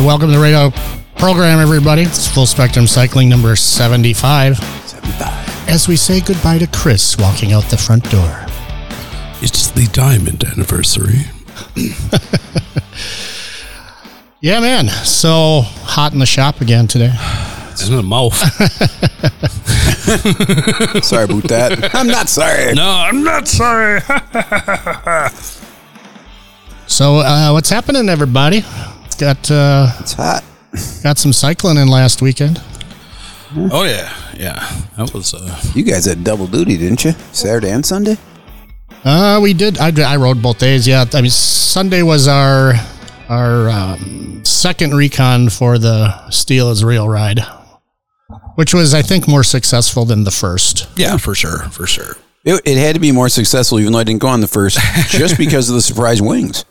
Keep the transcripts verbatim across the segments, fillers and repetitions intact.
welcome to the radio program, everybody. It's Full Spectrum Cycling number seventy-five. seventy-five. As we say goodbye to Chris walking out the front door. It's the diamond anniversary. Yeah, man. So hot in the shop again today. It's in the mouth. Sorry about that. I'm not sorry. No, I'm not sorry. So uh, what's happening, everybody? Got uh, It's hot. got some cycling in last weekend. Oh, yeah. Yeah. That was... Uh, You guys had double duty, didn't you? Saturday and Sunday? Uh, we did. I, I rode both days. Yeah, I mean Sunday was our our um, second recon for the Steel is Real ride, which was, I think, more successful than the first. yeah, for sure. For sure. It, it had to be more successful, even though I didn't go on the first, just because of the surprise wings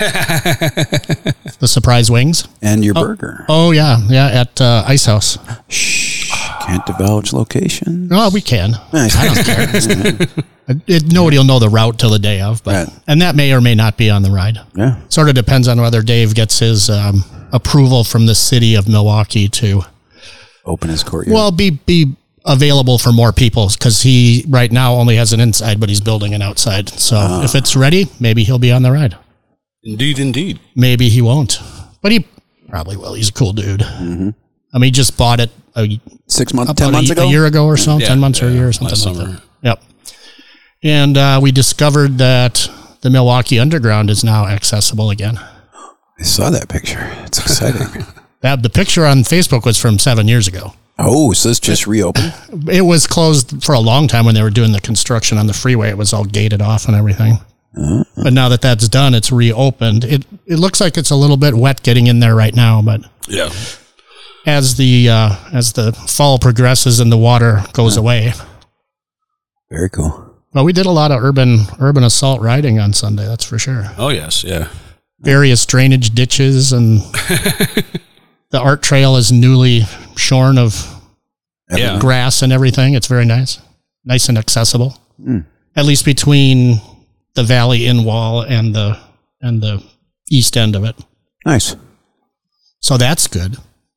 The surprise wings and your burger. Oh yeah, yeah, at uh, Ice House. Shh. Can't divulge location. Oh, we can. Nice. I don't care. It, nobody will know the route till the day of, but Right. and that may or may not be on the ride. Yeah. Sort of depends on whether Dave gets his um, approval from the city of Milwaukee to Open his courtyard. well be be available for more people, because he right now only has an inside, but he's building an outside. So Ah. if it's ready, maybe he'll be on the ride. Indeed, indeed. Maybe he won't, but he probably will. He's a cool dude. Mm-hmm. I mean, he just bought it a, Six months, about ten months a, ago? a year ago or so, Yeah, ten months or a yeah, year or something last like summer. that. Yep. And uh, we discovered that the Milwaukee Underground is now accessible again. I saw that picture. It's exciting. That the picture on Facebook was from seven years ago. Oh, so this just reopened? It was closed for a long time when they were doing the construction on the freeway. It was all gated off and everything. Uh-huh. But now that that's done, it's reopened. It it looks like it's a little bit wet getting in there right now, but Yeah. as the uh, as the fall progresses and the water goes away. Very cool. Well, we did a lot of urban urban assault riding on Sunday, that's for sure. Oh, yes. Yeah. Various drainage ditches, and the art trail is newly shorn of Yeah. grass and everything. It's very nice. Nice and accessible. Mm. At least between the valley in wall and the and the east end of it. Nice. So that's good.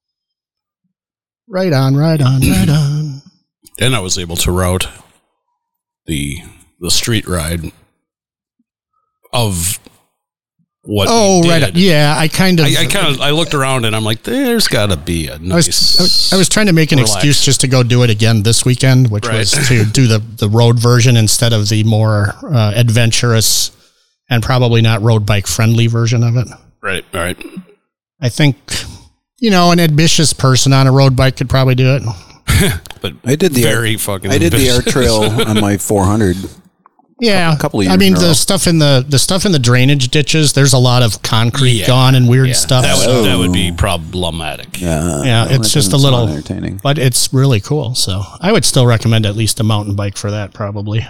Right on, right on, right on. And I was able to route the the street ride of what Oh, we right. did. On. Yeah, I kind of I, I kind of I looked around and I'm like, there's got to be a I nice. was, I was I was trying to make an relax. excuse just to go do it again this weekend, which Right. was to do the, the road version instead of the more uh, adventurous and probably not road bike friendly version of it. Right, right. I think, you know, an ambitious person on a road bike could probably do it. But I did the very air, fucking. I did the air ambitious. trail on my four hundred. Yeah, A couple of I years mean, in a the row. stuff in the the stuff in the drainage ditches. There's a lot of concrete Yeah. gone and weird Yeah, stuff. That would, so- that would be problematic. Yeah. Yeah, well, it's that just a doesn't little sound entertaining. but it's really cool. So I would still recommend at least a mountain bike for that, probably.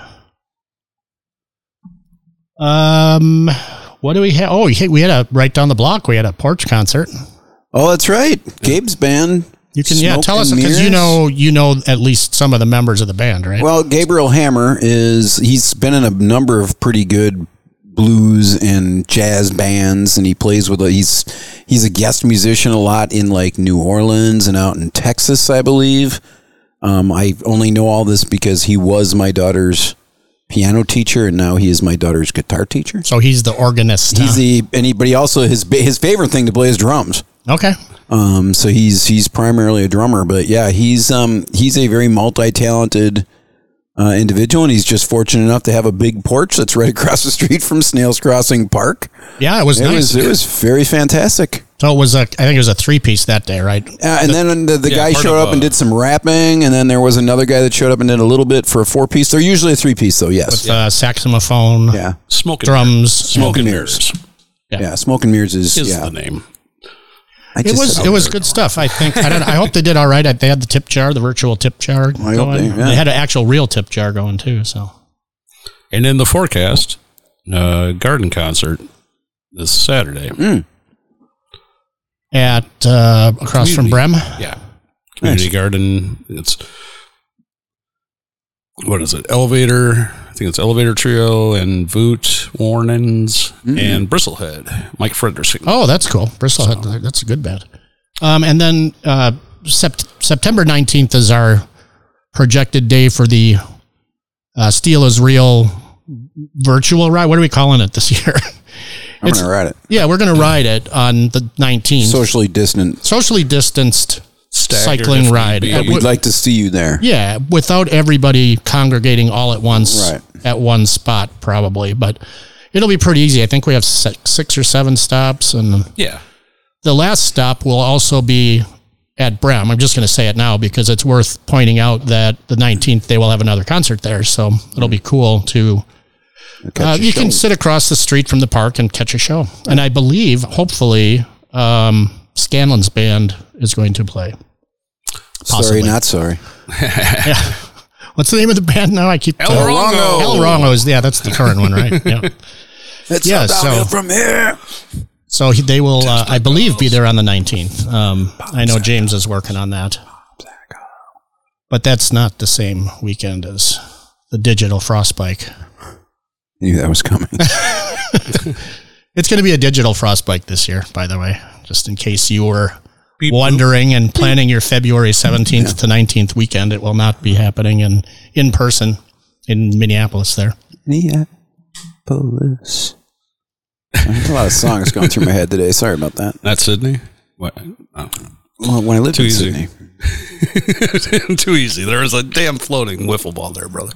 Um, what do we have? Oh, we had a right down the block. We had a porch concert. Oh, that's right. Gabe's band. You can yeah Smoke tell us and because you Mirrors? know you know at least some of the members of the band, right? Well, Gabriel Hammer is, he's been in a number of pretty good blues and jazz bands, and he plays with, a, he's, he's a guest musician a lot in like New Orleans and out in Texas, I believe. Um, I only know all this because he was my daughter's piano teacher, and now he is my daughter's guitar teacher. so he's the organist. He's huh? the, and he, but he also, his, his favorite thing to play is drums. okay. Um, so he's he's primarily a drummer, but yeah, he's um he's a very multi-talented uh, individual, and he's just fortunate enough to have a big porch that's right across the street from Snails Crossing Park. Yeah, it was It nice. was it was very fantastic. so it was a I think it was a three piece that day, right? Uh, and then the, the yeah, guy part showed of, up and uh, did some rapping, and then there was another guy that showed up and did a little bit for a four piece. They're usually a three piece, though. Yes, With uh, saxophone, yeah, Smoke and drums, mirrors. Smoke and mirrors. mirrors Yeah. yeah. Smoke and Mirrors is, is yeah. the name. I It just was said- it was good stuff. I think. I, don't, I hope they did all right. They had the tip jar, the virtual tip jar hope going. they- They, yeah. had an actual real tip jar going too. So And in the forecast, uh, garden concert this Saturday. Mm. at uh, across from Brem. Yeah. Community Nice. garden. It's, what is it? Elevator. think it's Elevator Trio and Voot, Warnings, mm-hmm. and Bristlehead. Mike Fredersen. Oh, that's cool. Bristlehead. So. That's a good band. Um, and then uh, sept- September nineteenth is our projected day for the uh, Steel is Real virtual ride. What are we calling it this year? I'm going to ride it. Yeah, we're going to ride it on the nineteenth. Socially distant. Socially distanced Staggered cycling ride. But we'd like to see you there. Yeah, without everybody congregating all at once right. at one spot, probably. But it'll be pretty easy. I think we have six or seven stops. And yeah. The last stop will also be at Brehm. I'm just going to say it now because it's worth pointing out that the nineteenth, they will have another concert there. So it'll be cool to... Uh, you show. Can sit across the street from the park and catch a show. And I believe, hopefully, um, Scanlon's band is going to play. Sorry, Possibly. not sorry. Yeah. What's the name of the band now? I keep El Rongo. El Rongo's. Yeah, that's the current one, right? Yeah. It's yeah, so from here. So they will, uh, I believe, be there on the nineteenth. Um, I know James is working on that. But that's not the same weekend as the digital Frostbike. Knew that was coming. It's going to be a digital Frostbike this year, by the way, just in case you were Beep, wondering and planning your February seventeenth yeah. to nineteenth weekend. It will not be happening in, in person in Minneapolis there. Minneapolis. There's a lot of songs going through my head today. Sorry about that. Not Sydney? What? Oh. Well, when I lived Too in easy. Sydney. Too easy. There was a damn floating wiffle ball there, brother.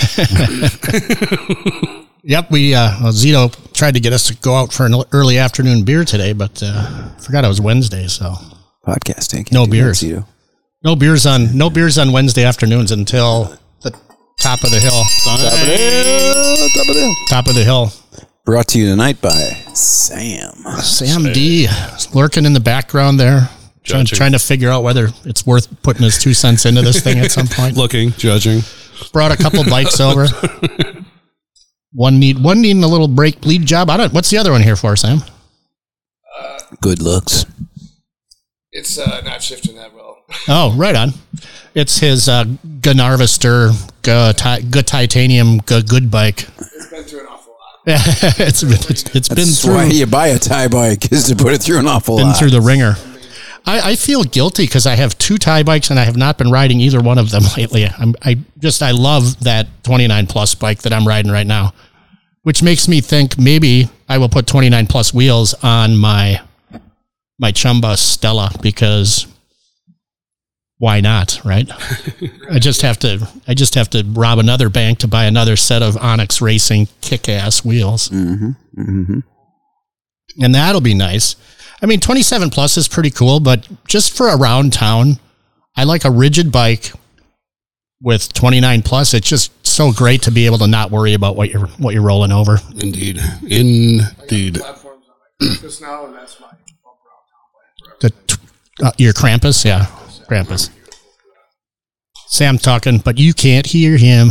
Yep, we uh, well, Zito tried to get us to go out for an early afternoon beer today, but uh, forgot it was Wednesday, so podcasting. No beers. That, no beers on no beers on Wednesday afternoons until the top of the hill. Top of the hill. Top of the hill. Top of the hill. Brought to you tonight by Sam. Sam D. lurking in the background there, trying, trying to figure out whether it's worth putting his two cents into this thing at some point. Looking, judging. Brought a couple bikes over. One need one needing a little brake bleed job. I don't. What's the other one here for, Sam? Uh, Good looks. It's uh, not shifting that well. Oh, right on. It's his uh, Gunarvister G, ti- G Titanium G Good bike. It's been through an awful lot. Yeah, it's it's, it's been That's through. Why you buy a tie bike is to put it through an awful been lot. Been through the ringer. I, I feel guilty because I have two tie bikes and I have not been riding either one of them lately. I'm, I just, I love that twenty-nine plus bike that I'm riding right now, which makes me think maybe I will put twenty-nine plus wheels on my, my Chumba Stella because why not? Right. I just have to, I just have to rob another bank to buy another set of Onyx Racing kick-ass wheels. Mm-hmm. Mm-hmm. And that'll be nice. I mean, twenty-seven plus is pretty cool, but just for around town, I like a rigid bike with twenty-nine plus. It's just so great to be able to not worry about what you're what you're rolling over. Indeed, indeed. Platforms on my Krampus now, and that's my bump around town bike. The uh, your Krampus, yeah, Krampus. Sam talking, but you can't hear him.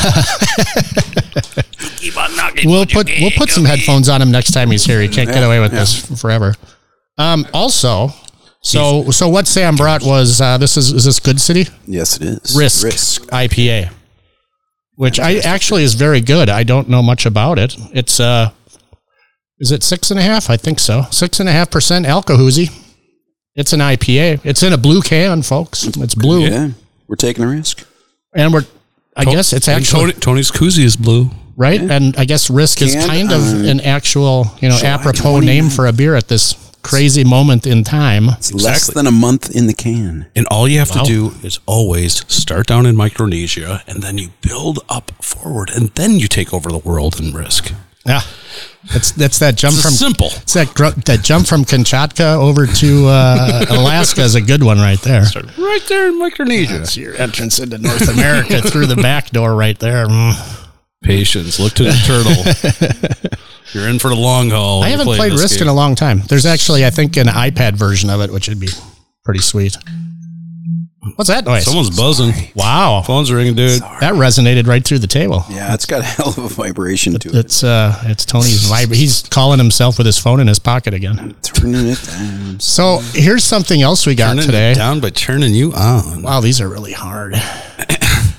Keep on knocking. We'll put we'll put some headphones on him next time he's here. He can't get away with yeah. this forever. Um, also, so so what Sam brought was uh, this is is this Good City? Yes, it is. Risk, Risk. I P A, which I actually is very good. I don't know much about it. It's uh, is it six and a half? I think so. Six and a half percent alcohoozy. It's an I P A. It's in a blue can, folks. It's blue. Yeah, we're taking a risk, and we're. I Tony, guess it's actually Tony, Tony's koozie is blue. Right, yeah. And I guess Risk is kind of um, an actual, you know, July apropos twenty name for a beer at this crazy moment in time. It's exactly. less than a month in the can. And all you have wow. to do is always start down in Micronesia, and then you build up forward, and then you take over the world in Risk. Yeah, that's that's that jump it's from simple. It's that gr- that jump from Kamchatka over to uh, Alaska is a good one right there. Right there in Micronesia. That's your entrance into North America through the back door right there. Mm. Patience. Look to the turtle. You're in for the long haul. I haven't played Risk game. in a long time. There's actually, I think, an iPad version of it, which would be pretty sweet. What's that noise? Someone's buzzing. Wow. Phone's ringing, dude. Sorry. That resonated right through the table. Yeah, it's got a hell of a vibration to it. It's uh, it's Tony's vibra- He's calling himself with his phone in his pocket again. Turning it down. So here's something else we got turning today. It down by turning you on. Wow, these are really hard.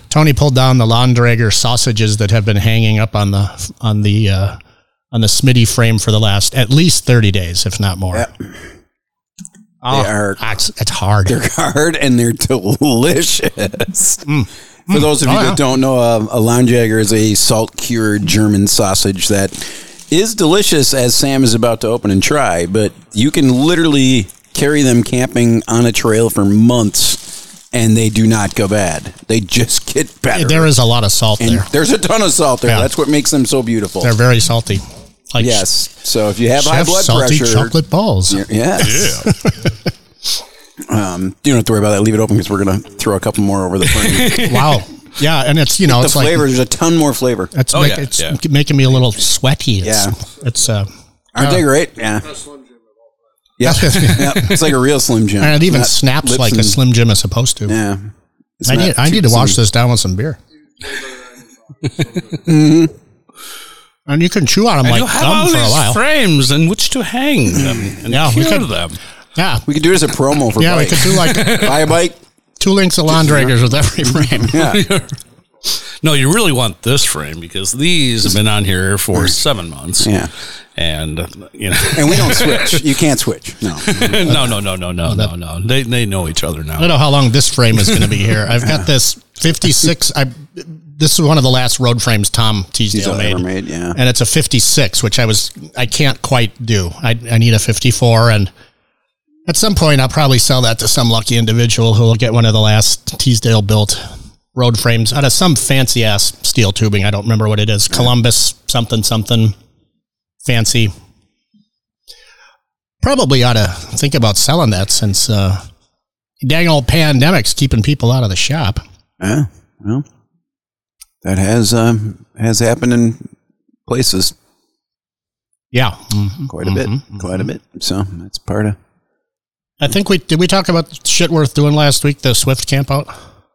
Tony pulled down the Lawn Dragger sausages that have been hanging up on the on the uh, on the Smitty frame for the last at least thirty days, if not more. Yep. Oh, They are- it's, it's hard. They're hard and they're delicious. Mm. For those of you Oh, yeah. that don't know, uh, a Launjäger is a salt-cured German sausage that is delicious, as Sam is about to open and try, but you can literally carry them camping on a trail for months, and they do not go bad. They just get better. There is a lot of salt and there. there's a ton of salt there. Yeah. That's what makes them so beautiful. They're very salty. Like Yes. So if you have high Chef's blood salty pressure, chocolate balls. you're- yes. um, you don't have to worry about that. Leave it open because we're going to throw a couple more over the frame. Wow. Yeah, and it's you know the it's flavor, like there's a ton more flavor. it's, Oh, make, yeah, it's yeah. making me a little sweaty. It's, Yeah. it's uh, Aren't uh, they great? Yeah. Slim Jim of all Yeah. yeah. It's like a real Slim Jim. and it even Not snaps lips like a and- Slim Jim is supposed to. Yeah. It's I not need I need to too wash slim. this down with some beer. Mm-hmm. And you can chew on them And like you have gum all for a these while. frames in which to hang them and Yeah, we cure could- them. Yeah, We could do it as a promo for yeah, we bike. could do like Buy a bike. two links of lawn draggers with every frame. Yeah. No, you really want this frame because these have been on here for seven months. Yeah. And, uh, you know, And we don't switch. You can't switch. No. no, no, no, no, no, no, no. They, they know each other I now. don't know how long this frame is going to be here. I've got this fifty-six. I this is one of the last road frames Tom Teasdale He's made. ever made, yeah. And it's a fifty-six, which I was I can't quite do. I I need a fifty-four, and at some point I'll probably sell that to some lucky individual who will get one of the last Teasdale built road frames out of some fancy ass steel tubing. I don't remember what it is. Columbus something something fancy. Probably ought to think about selling that since uh, dang old pandemic's keeping people out of the shop. Yeah. Well, that has um, has happened in places Yeah, Mhm. quite a bit. Mhm. Quite a bit. So that's part of. I think we did. We talk about shit worth doing last week. The Swift camp out.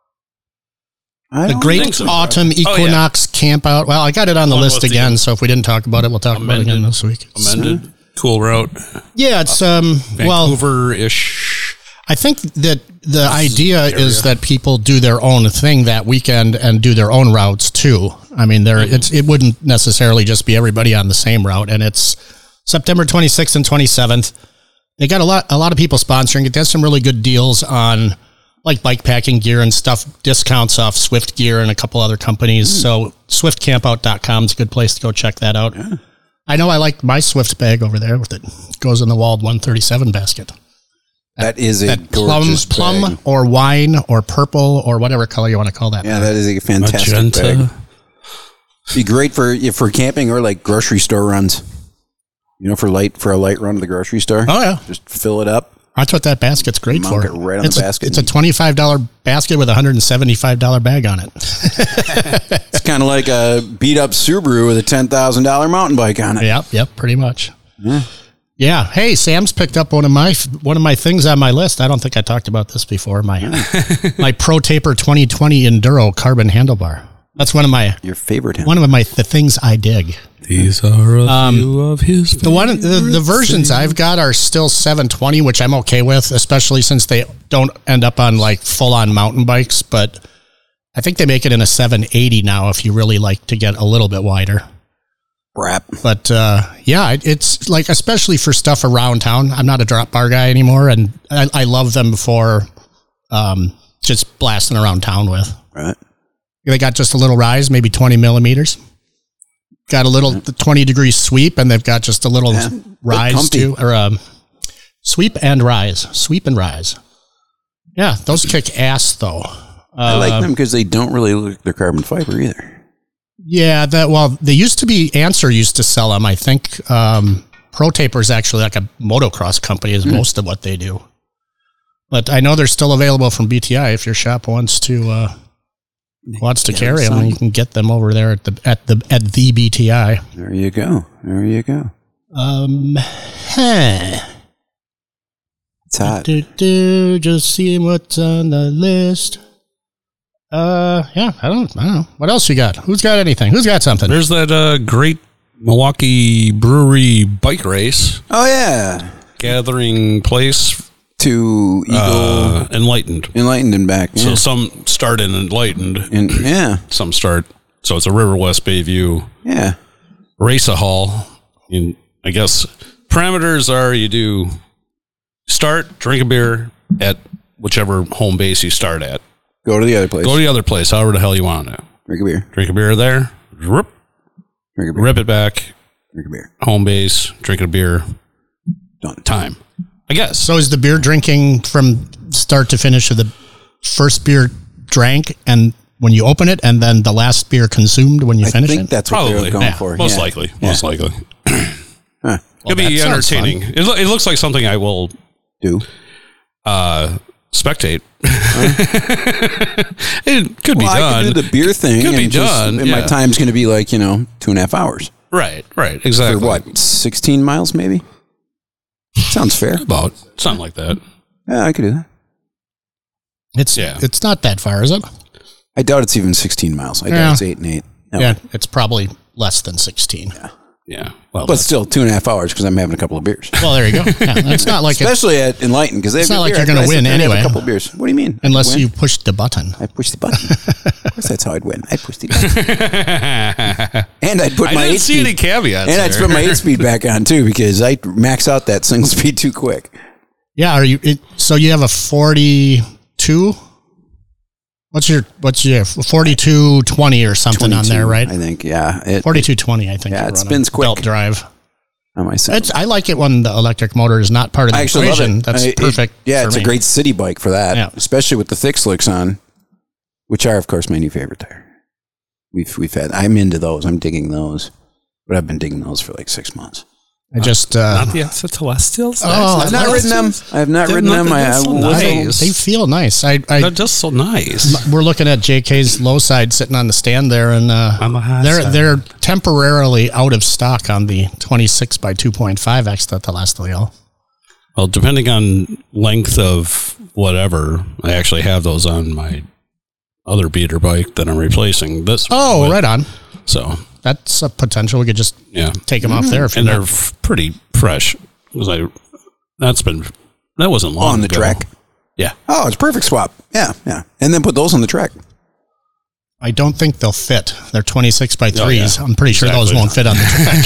I The don't Great think so. Autumn Oh, yeah. Equinox Camp Out. Well, I got it on the One list with the again, so if we didn't talk about it, we'll talk about it again amended- this week. Amended, cool route, Yeah, it's um. Well, Vancouver-ish. I think that the idea is that people do their own thing that weekend and do their own routes too. I mean, there it's it wouldn't necessarily just be everybody on the same route, and it's September twenty-sixth and twenty-seventh. They got a lot a lot of people sponsoring it. There's some really good deals on like bike packing gear and stuff, discounts off Swift gear and a couple other companies. Mm. So swift camp out dot com is a good place to go check that out. Yeah. I know I like my Swift bag over there with it. Goes in the walled one thirty-seven basket. That is a That plum, gorgeous plum bag. or wine or purple or whatever color you want to call that. Yeah, that is a fantastic Magenta. bag. Be great for if for camping or like grocery store runs. You know, for light for a light run to the grocery store. Oh yeah, Just fill it up. that's what that basket's great Mount for. it right on it's the a, basket. It's a twenty-five dollars basket with a one hundred seventy-five dollars bag on it. It's kind of like a beat up Subaru with a ten thousand dollar mountain bike on it. Yep, yep, pretty much. Yeah. Yeah. Hey, Sam's picked up one of my one of my things on my list. I don't think I talked about this before. My my Pro Taper twenty twenty Enduro carbon handlebar. That's one of my Your favorite hand. one of my the things I dig. These are a few of his. The one the, the versions I've got are still seven twenty, which I'm okay with, especially since they don't end up on like full on mountain bikes. But I think they make it in a seven eighty now if you really like to get a little bit wider. Rap. But uh, yeah, it- it's like especially for stuff around town. I'm not a drop bar guy anymore, and I, I love them for um, just blasting around town with. Right. They got just a little rise, maybe twenty millimeters. Got a little twenty degree sweep, and they've got just a little Yeah. rise Comfy. too, or um, sweep and rise, sweep and rise. Yeah, those kick ass though. I Uh, like them because they don't really look like they're carbon fiber either. Yeah, that well, they used to be. Answer used to sell them. I think um, Pro Taper is actually like a motocross company. Is most of what they do. But I know they're still available from B T I. If your shop wants to uh, wants to Get carry them, some. you can get them over there at the at the at the B T I. There you go. There you go. Um, huh. It's hot. Do, do, just seeing what's on the list. Uh, yeah, I don't, I don't know. What else you got? Who's got anything? Who's got something? There's that uh, great Milwaukee Brewery bike race Oh yeah. gathering place to Eagle, Uh, Enlightened. Enlightened, and back. So Yeah. some start in Enlightened, and yeah, some start. So it's a River West Bayview yeah. race a hall. And I guess parameters are you do start, drink a beer at whichever home base you start at. Go to the other place. Go to the other place, however the hell you want to. Drink a beer. Drink a beer there, rip, Drink a beer. rip it back, Drink a beer. home base, drink a beer, Done. time. I guess. So is the beer drinking from start to finish of the first beer drank and when you open it, and then the last beer consumed when you I finish think it? that's what Probably. they're going Yeah, for. Most yeah. likely. Yeah. Most likely. Huh. Could be that sounds entertaining. It, lo- it looks like something I will Do. uh, spectate. It could be Well, I done. could do the beer thing. Could be and just- done, And my yeah. time's going to be like, you know, two and a half hours. Right, right, exactly. For what? sixteen miles, maybe? Sounds fair. About something like that. Yeah, I could do that. It's Yeah. it's not that far, is it? I doubt it's even sixteen miles. I Yeah. doubt it's eight and eight. No. Yeah, it's probably less than sixteen. Yeah. Well, But still, two and a half hours because I'm having a couple of beers. Well, there you go. Yeah, it's not like it, Especially at Enlightened because they have It's not good like beer. you're gonna I sit win there and have anyway. A couple of beers. What do you mean? I unless win? you push the button. I push the button. Of course, that's how I'd win. I push the button, and I'd put I my didn't eight see speed, any caveats. and I'd there. put my eight speed back on too because I max out that single speed too quick. Yeah, are you? It, so you have a forty-two. What's your what's your forty-two twenty or something on there, right? I think, yeah. It, Forty-two twenty, I think. Yeah, you're it running. spins quick. Belt drive. on my side. It's, I like it when the electric motor is not part of the I actually love equation. it. That's I- it- perfect. yeah, for it's me. a great city bike for that, Yeah. especially with the thick slicks on, which are, of course, my new favorite tire. We've we've had. I'm into those. I'm digging those, but I've been digging those for like six months. I just uh, Not the Celestials? Oh, I've not ridden them. I have not They're ridden not- them. I, they're I so was- nice. they feel nice. I, They're I just so nice. we're looking at J K's low side sitting on the stand there, and uh, On the high they're side. they're temporarily out of stock on the twenty-six by two point five X that the last deal. Well, depending on length of whatever, I actually have those on my other beater bike that I'm replacing this. Oh, with. right on. So, That's a potential. We could just yeah. take them off there. If And you they're want. f- pretty fresh. 'Cause I, that's been, that wasn't long on the ago. track. Yeah. Oh, it's a perfect swap. Yeah, yeah. And then put those on the track. I don't think they'll fit. They're twenty-six by Oh, threes. yeah. I'm pretty sure those Exactly. won't fit on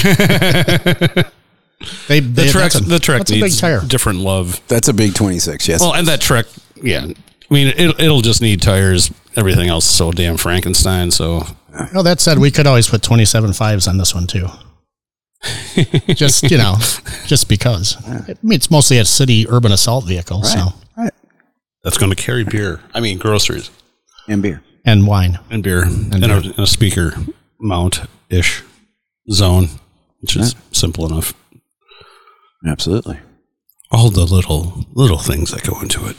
the track. they, The they, track, that's a, the track that's a big needs tire. different love. That's a big twenty-six. Yes. Well, and that track, yeah. I mean, it, it'll just need tires. Everything else is so damn Frankenstein. So, No, that said, we could always put twenty-seven fives on this one too. just, you know, just because. I mean, it's mostly a city urban assault vehicle, so right. Right. that's going to carry beer. I mean, groceries And beer. and wine. and beer and, a, and a speaker mount ish zone, which is simple enough. Absolutely. All the little little things that go into it.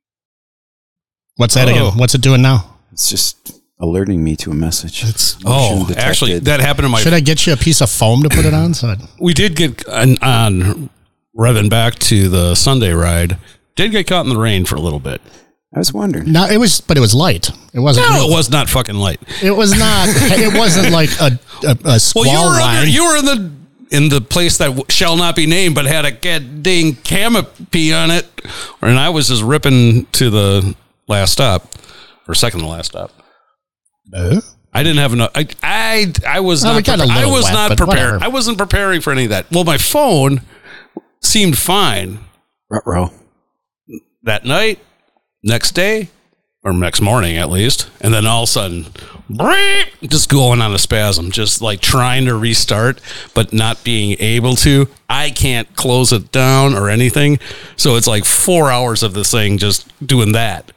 What's that Oh. again? What's it doing now? It's just alerting me to a message. It's Oh, actually, that happened in my. Should I get you a piece of foam to put it on? So it, we did get on, on revving back to the Sunday ride. Did get caught in the rain for a little bit. I was wondering. no, it was, but it was light. It wasn't. No, real- it was not fucking light. It was not. It wasn't like a a, a squall Well, you were line. under, you were in the in the place that w- shall not be named, but had a god dang canopy on it, and I was just ripping to the last stop, or second to last stop. Uh, I didn't have enough. I I, I was Well, we not. got a Prepared. I little was wet, not but prepared. whatever. I wasn't preparing for any of that. Well, my phone seemed fine Ruh-roh. that night, next day, or next morning at least, and then all of a sudden, just going on a spasm, just like trying to restart, but not being able to. I can't close it down or anything, so it's like four hours of this thing just doing that.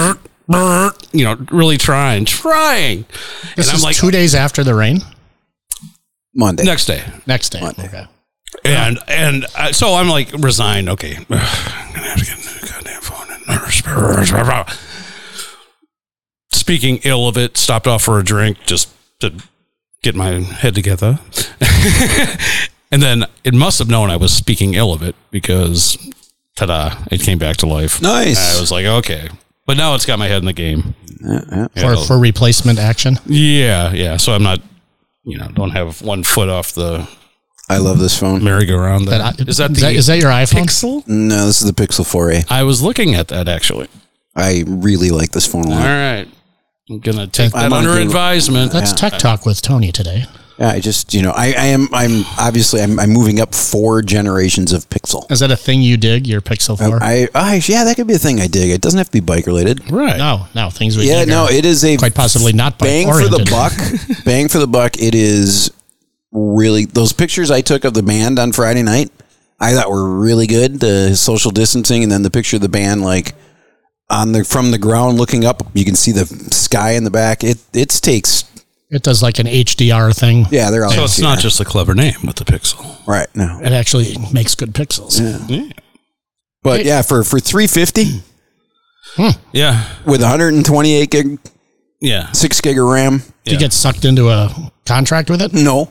You know, really trying, trying. this and is I'm like, two days after the rain. Monday. next day. Next day. Monday. Okay. And and uh, so I'm like resigned. Okay, I'm gonna have to get a new goddamn phone. And speaking ill of it, stopped off for a drink just to get my head together. And then it must have known I was speaking ill of it because, ta-da! It came back to life. Nice. I was like, okay, but now it's got my head in the game. Yeah, yeah. For Yeah, for replacement action. yeah, yeah. So I'm not, you know, don't have one foot off the I love this phone. Merry-go-round. That I- Is that is the that- is that your iPhone? Pixel? No, this is the Pixel four A. I was looking at that actually. I really like this phone a All lot. right. I'm going to take I'm that on under Google. advisement. That's Tech Talk with Tony today. Yeah, I just, you know, I, I am, I'm obviously, I'm, I'm moving up four generations of Pixel. Is that a thing you dig, your Pixel four? I, I, yeah, that could be a thing I dig. It doesn't have to be bike related. Right. no, no, things we Yeah, dig no, are it is a quite possibly not bang for bike-oriented. the buck. Bang for the buck. It is really, those pictures I took of the band on Friday night, I thought were really good. The social distancing, and then the picture of the band, like on the from the ground looking up, you can see the sky in the back. It it takes. It does like an H D R thing. Yeah, they're all. So it's not just a clever name with the Pixel. right. No, It actually makes good pixels. Yeah. but yeah, for for three fifty Yeah. with one hundred twenty-eight gig, Yeah. six gig of RAM. Did you get sucked into a contract with it? No,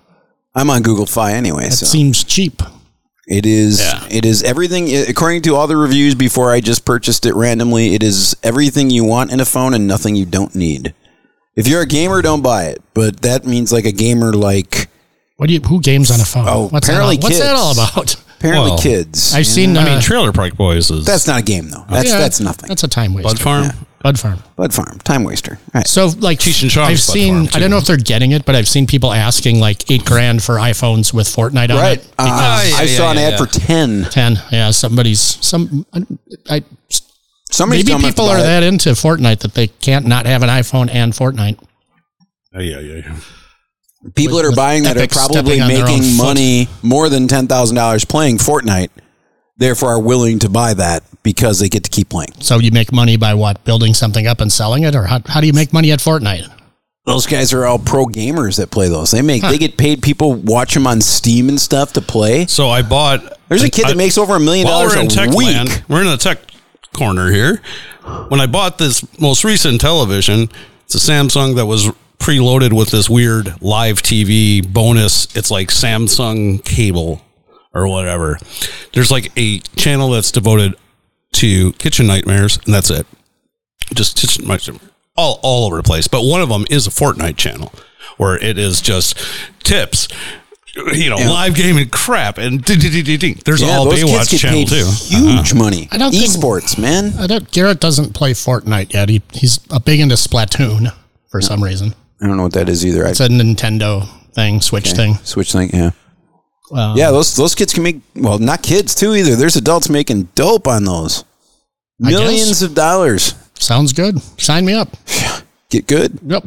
I'm on Google Fi anyway. It so seems cheap. it is. Yeah. It is everything. According to all the reviews before I just purchased it randomly, it is everything you want in a phone and nothing you don't need. If you're a gamer, don't buy it. But that means like a gamer like What do you? Who games on a phone? Oh, what's that apparently all, What's that kids. all about? apparently Well, kids. I've seen. I mean, uh, Trailer Park Boys is That's not a game though. That's yeah, that's nothing. That's a time waster. Bud Farm. Yeah. Bud Farm. Bud Farm, time waster. Right. So like Cheech and Chong's I've Bud seen. Farm, I don't too. know if they're getting it, but I've seen people asking like eight grand for iPhones with Fortnite on Right. it. Uh, Oh, yeah, I yeah, saw an yeah, ad yeah. for ten. Ten. Yeah, somebody's some. I, I Somebody's maybe dumb enough to people buy are it. that into Fortnite that they can't not have an iPhone and Fortnite. Oh, yeah, yeah, yeah. People with- that are with buying that are Epic probably stepping on their own making foot. money more than ten thousand dollars playing Fortnite, therefore are willing to buy that because they get to keep playing. So you make money by what? Building something up and selling it, or how, how do you make money at Fortnite? Those guys are all pro gamers that play those. They make they get paid. People watch them on Steam and stuff to play. So I bought. There's a kid that I- makes over a million While dollars we're in a tech week. land, we're in the tech corner here. When I bought this most recent television, it's a Samsung that was preloaded with this weird live T V bonus. It's like Samsung cable or whatever. There's like a channel that's devoted to kitchen nightmares, and that's it. Just kitchen nightmares, all all over the place. But one of them is a Fortnite channel where it is just tips. You know, Yeah. live gaming crap, and ding, ding, ding, ding, ding. There's Yeah, all those Baywatch kids get channel paid too. huge money. I don't think- Esports, man. I don't. Garrett doesn't play Fortnite yet. He he's a big into Splatoon for some reason. I don't know what that is either. I It's a Nintendo thing, Switch thing. Switch thing, yeah. Um, Yeah, those those kids can make well, not kids too either. There's adults making dope on those. I guess. Millions of dollars. Sounds good. Sign me up. Get good. Yep.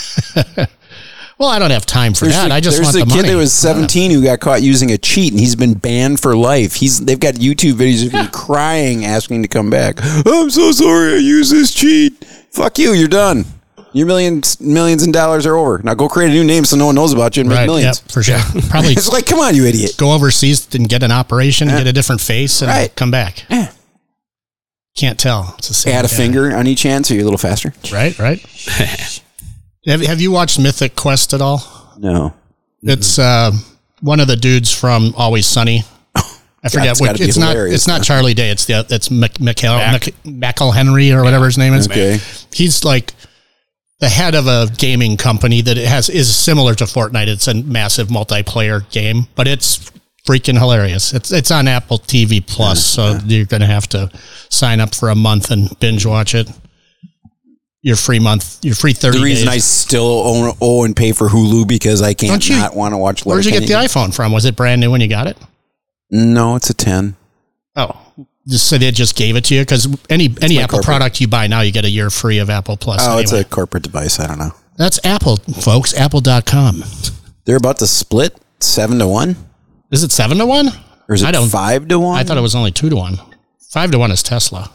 Well, I don't have time for There's that. a, I just there's want a the kid money. that was seventeen who got caught using a cheat, and he's been banned for life. He's they've got YouTube videos of him crying, asking to come back. I'm so sorry, I used this cheat. Fuck you, you're done. Your millions millions in dollars are over. Now go create a new name so no one knows about you and make Right, millions. yep, for sure. Probably It's like, come on, you idiot. go overseas and get an operation and get a different face and Right. come back. Yeah. Can't tell. It's the same Add a guy. finger on each hand so you're a little faster. Right, right. have, have you watched Mythic Quest at all? No. It's uh, one of the dudes from Always Sunny. I forget it's what gotta be it's not. hilarious. It's not Charlie Day. It's the it's Mc, Mc, Mc, Henry or whatever his name is. Okay. He's like the head of a gaming company that it has is similar to Fortnite. It's a massive multiplayer game, but it's freaking hilarious. It's it's on Apple T V Plus, so you're going to have to sign up for a month and binge watch it. Your free month, your free thirty The reason days. I still own, owe and pay for Hulu because I can't Don't you- not want to watch Where'd you get the Letterkenny. iPhone from? Was it brand new when you got it? No, it's a ten. Oh, just so they just gave it to you because any any my Apple corporate. product you buy now, you get a year free of Apple Plus. Oh, anyway. it's a corporate device. I don't know. That's Apple, folks. Apple dot com. They're about to split seven to one, Is it seven to one? or is it I don't- five to one? I thought it was only two to one. Five to one is Tesla,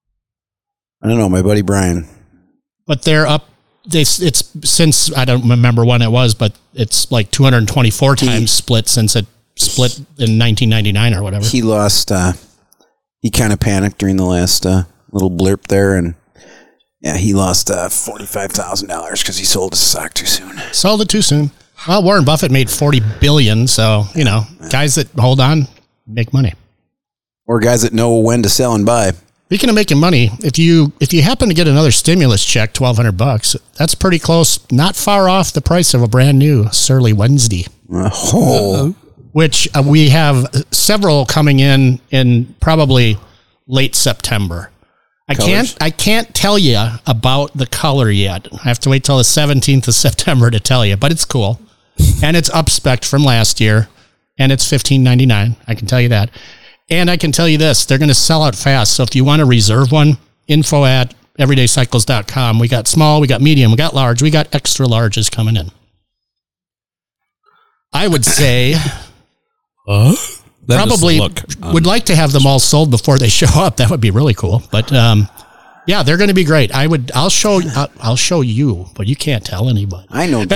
I don't know. My buddy Brian. but they're up. They, it's since I don't remember when it was, but it's like two hundred twenty-four times split since it split in nineteen ninety-nine or whatever. He lost. Uh, he kind of panicked during the last uh, little blurb there, and yeah, he lost uh, forty-five thousand dollars because he sold his stock too soon. Sold it too soon. Well, Warren Buffett made forty billion, so you know, guys that hold on make money. Or guys that know when to sell and buy. Speaking of making money, if you if you happen to get another stimulus check, twelve hundred bucks, that's pretty close, not far off the price of a brand new Surly Wednesday. Oh, which uh, we have several coming in in probably late September. I Colors? can't I can't tell you about the color yet. I have to wait till the seventeenth of September to tell you, but it's cool. And it's up-spec'd from last year, and it's fifteen ninety-nine. I can tell you that. And I can tell you this, they're going to sell out fast. So if you want to reserve one, info at everyday cycles dot com. We got small, we got medium, we got large, we got extra larges coming in. I would say Uh, that probably look on- would like to have them all sold before they show up. That would be really cool. But um, yeah, they're going to be great. I would. I'll show. I'll, I'll show you, but you can't tell anybody. I know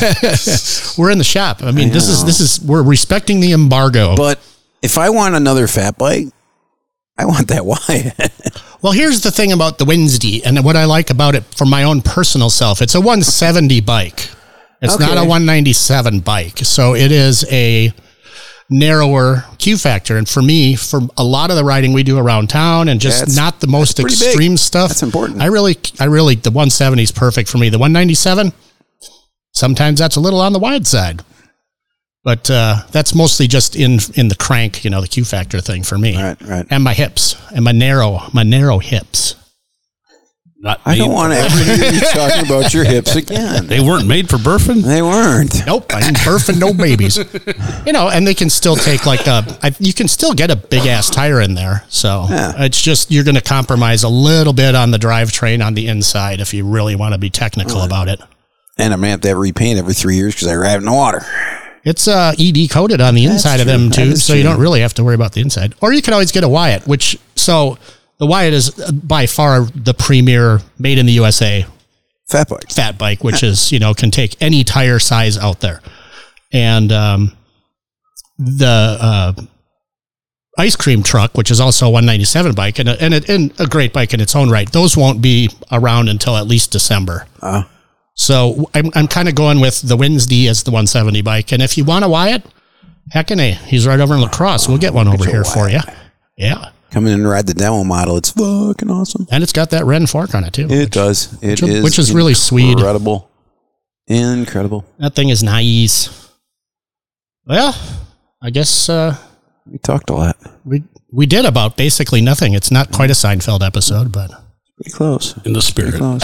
that. We're in the shop. I mean, I this is know. this is we're respecting the embargo. But if I want another fat bike, I want that Wyatt. Well, here's the thing about the Wednesday, and what I like about it for my own personal self. It's a one seventy bike. It's Okay. not a one ninety-seven bike. So it is a narrower Q factor. And for me, for a lot of the riding we do around town and just That's- not the most pretty big. extreme stuff. That's important. I really, I really, the one seventy is perfect for me. The one ninety-seven, sometimes that's a little on the wide side. But uh, that's mostly just in in the crank, you know, the Q factor thing for me. Right, right. And my hips and my narrow, my narrow hips. Not I don't made- want to ever hear you talking about your hips again. They weren't made for birthing. They weren't. Nope, I ain't birthing no babies. You know, and they can still take like a, I, you can still get a big ass tire in there. So Yeah. it's just, you're going to compromise a little bit on the drivetrain on the inside if you really want to be technical about it. And I'm going to have to have repaint every three years because I ride in the water. It's uh, E D coated on the That's inside of true. them That too, is so you true. don't really have to worry about the inside. Or you can always get a Wyatt, which, so the Wyatt is by far the premier made in the U S A Fat bike. fat bike, which is, you know, can take any tire size out there. And um, the uh, ice cream truck, which is also a one ninety-seven bike and a, and, a, and a great bike in its own right, those won't be around until at least December. Uh, So I'm, I'm kind of going with the Wednesday as the one seventy bike. And if you want a Wyatt, heck and a, he's right over in La Crosse. We'll get one over here for you. Yeah. come in and ride the demo model. It's fucking awesome. And it's got that Ren fork on it too. It does. It which, is. which is really sweet. Incredible. Incredible. That thing is nice. Well, I guess uh, We talked a lot. we we did about basically nothing. It's not quite a Seinfeld episode, but Pretty close. in the spirit. Close.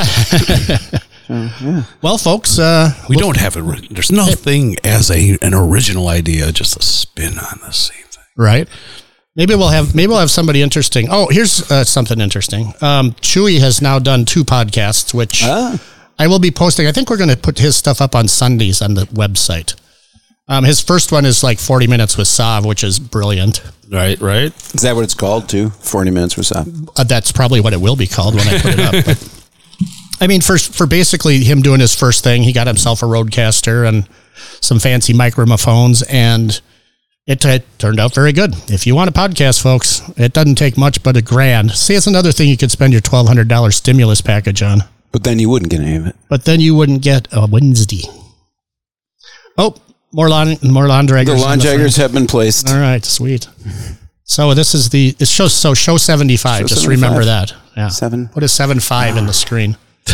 So, yeah. well, folks, uh, We don't have a. There's nothing as a an original idea, just a spin on the same thing. right? Maybe we'll have maybe we'll have somebody interesting. Oh, here's uh, something interesting. Um, Chewy has now done two podcasts, which Ah. I will be posting. I think we're going to put his stuff up on Sundays on the website. Um, his first one is like forty minutes with Sav, which is brilliant. Right, right. Is that what it's called, too? forty minutes or so. Uh, that's probably what it will be called when I put it up. But, I mean, for for basically him doing his first thing, he got himself a Roadcaster and some fancy microphones, and it, it turned out very good. If you want a podcast, folks, it doesn't take much but a grand. See, it's another thing you could spend your twelve hundred dollars stimulus package on, But then you wouldn't get any of it. but then you wouldn't get a Wednesday. Oh, more lawn, more lawn draggers. The on lawn front. jaggers have been placed. All right, sweet. So this is the it shows so show seventy five. Show Just seventy-five. remember that. Yeah. Seven. What is seven five in the screen?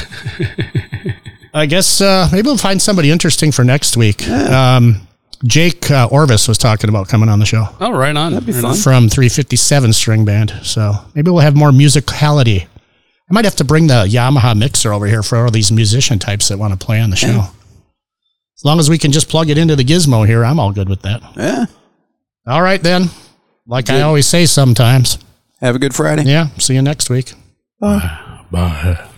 I guess uh, maybe we'll find somebody interesting for next week. Um, Jake uh, Orvis was talking about coming on the show Oh, right on. That'd be Right fun. on. from three fifty-seven String Band. So maybe we'll have more musicality. I might have to bring the Yamaha mixer over here for all these musician types that want to play on the show. As long as we can just plug it into the gizmo here, I'm all good with that. Yeah. All right, then. Like I always say sometimes. Have a good Friday. Yeah. See you next week. Bye.